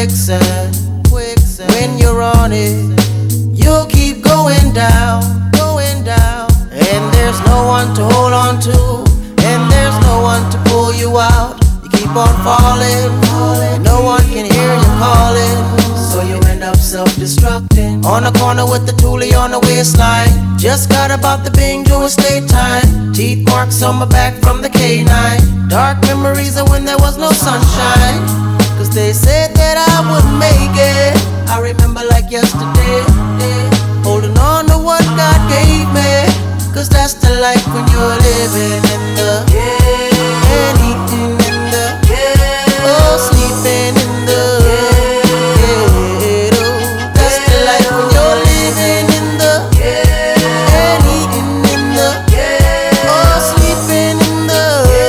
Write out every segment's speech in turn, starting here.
quicksand. When you're on it, you'll keep going down. And there's no one to hold on to, and there's no one to pull you out. You keep on falling, no one can hear you calling, so you end up self-destructing. On the corner with the toolie on the waistline, just got about the Bing doing state time. Teeth marks on my back from the K9. Dark memories of when there was no sunshine, cause they said that I wouldn't make it. I remember like yesterday, holding on to what God gave me, cause that's the life when you're living in the and eating in the oh, sleeping in the ghetto. That's the life when you're living in the and eating in the oh, sleeping in the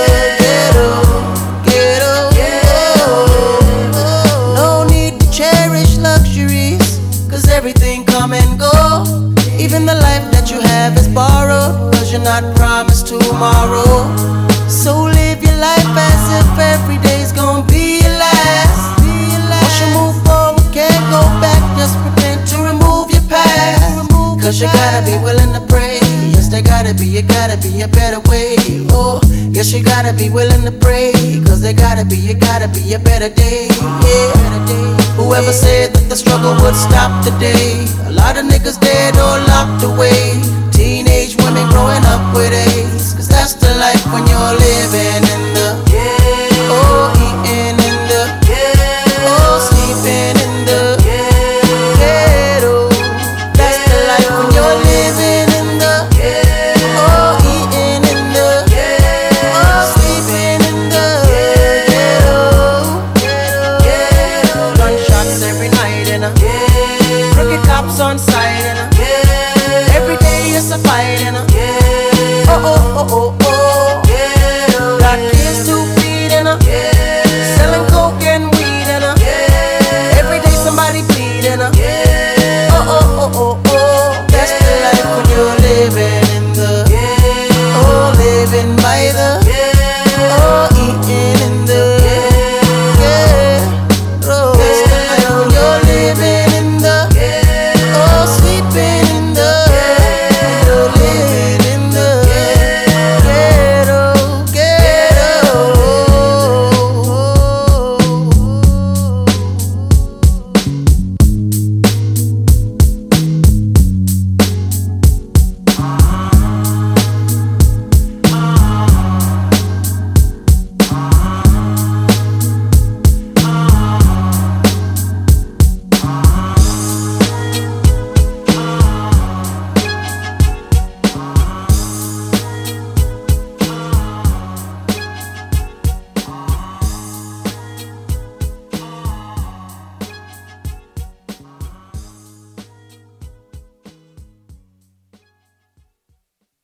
ghetto. No need to cherish luxuries, cause everything come and go. Even the life that you have is borrowed, cause you're not promised tomorrow. So live your life as if every day's gonna be your last. Once you move forward, can't go back, just pretend to remove your past. Cause you gotta be willing to pray. Yes, there gotta be a better way. Oh, yes, you gotta be willing to pray, cause there gotta be a better day. Yeah. Whoever said that the struggle would stop the day, a lot of niggas dead or locked away. Teenage women growing up with AIDS, cause that's the life when you're living.